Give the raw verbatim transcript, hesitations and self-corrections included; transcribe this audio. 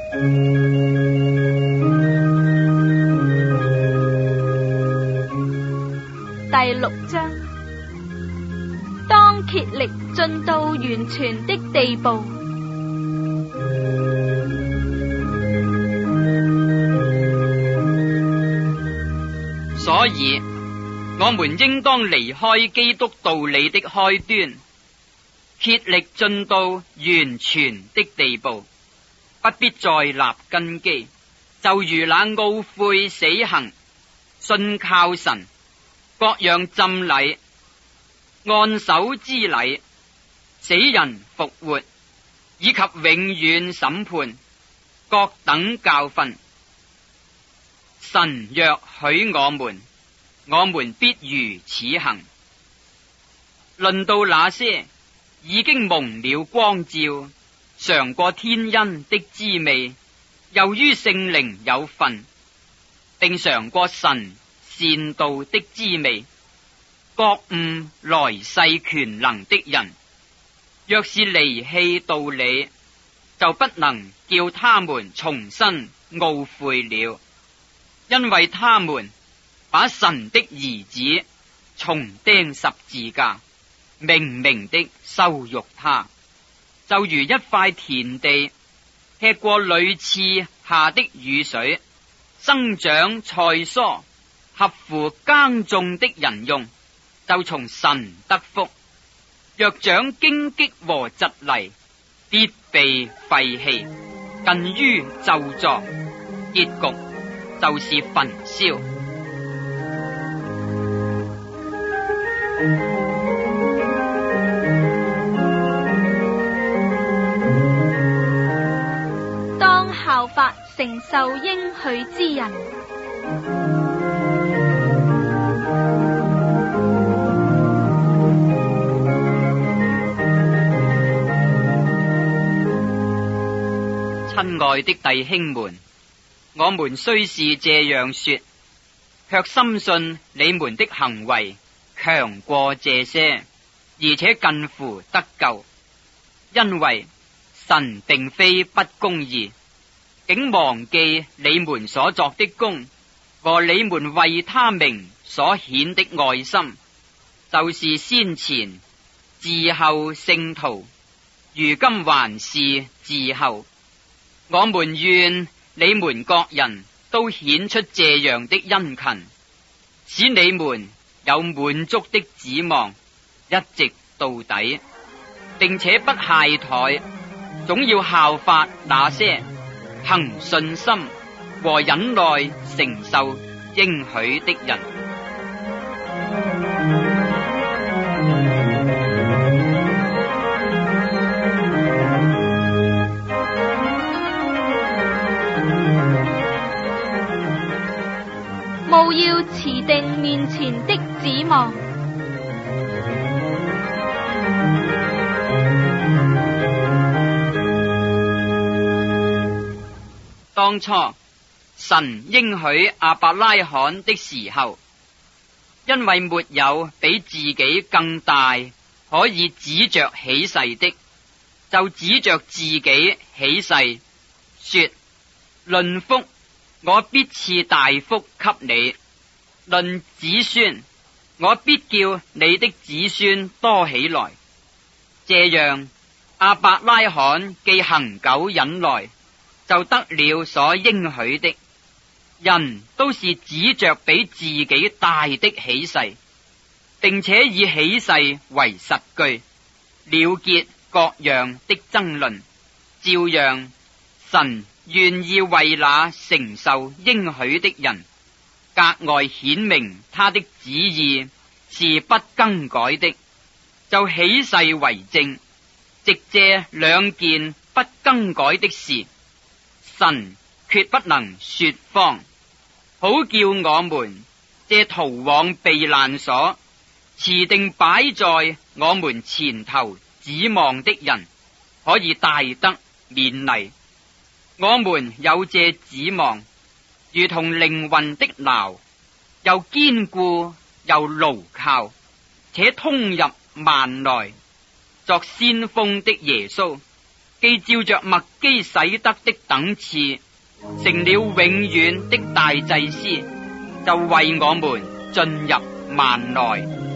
第六章，當竭力進到完全的地步。 所以，我們應當離開基督道理的開端，竭力進到完全的地步，不必再立根基，就如那懊悔死行、信靠神、各樣浸禮、按手之禮、死人復活，以及永遠審判各等教訓。神若許我們，我們必如此行。論到那些已經蒙了光照、嘗過天恩的滋味，又於聖靈有份，並嘗過神善道的滋味，覺悟來世權能的人，若是離棄道理，就不能叫他們重新懊悔了，因為他們把神的兒子重釘十字架，明明的羞辱他，就如一塊田地吃過屢次下的雨水，生長菜蔬，合乎耕種的人用，就從神得福；若長荊棘和蒺藜，必被廢棄，近於咒詛，結局就是焚燒。 當效法承受應許之人。 親愛的弟兄們，我們雖是這樣說，卻深信你們的行為強過這些，而且近乎得救，因為神並非不公義，竟忘記你們所作的工和你們為他名所顯的愛心，就是先前伺候聖徒，如今還是伺候。我們願你們各人都顯出這樣的殷勤，使你們有滿足的指望，一直到底，並且不懈怠，總要效法那些憑信心和忍耐承受應許的人。 務要持定面前的指望。 當初神應許亞伯拉罕的時候，因為沒有比自己更大可以指着起誓的，就指着自己起誓說：論福，我必賜大福給你；論子孫，我必叫你的子孫多起來。這樣，亞伯拉罕既恒久忍耐，就得了所應許的。人都是指着比自己大的起誓，並且以起誓為實據，了結各樣的爭論。照樣，神願意為那承受應許的人，格外顯明他的旨意是不更改的，就起誓為證，藉這兩件不更改的事，神決不能說謊，好叫我們這逃往避難所，持定擺在我們前頭指望的人，可以大得勉勵。我們有這指望，如同靈魂的錨，又堅固又牢靠，且通入幔內，作先鋒的耶穌， 既照着麥基洗德的等次，成了永遠的大祭司，就為我們進入幔內。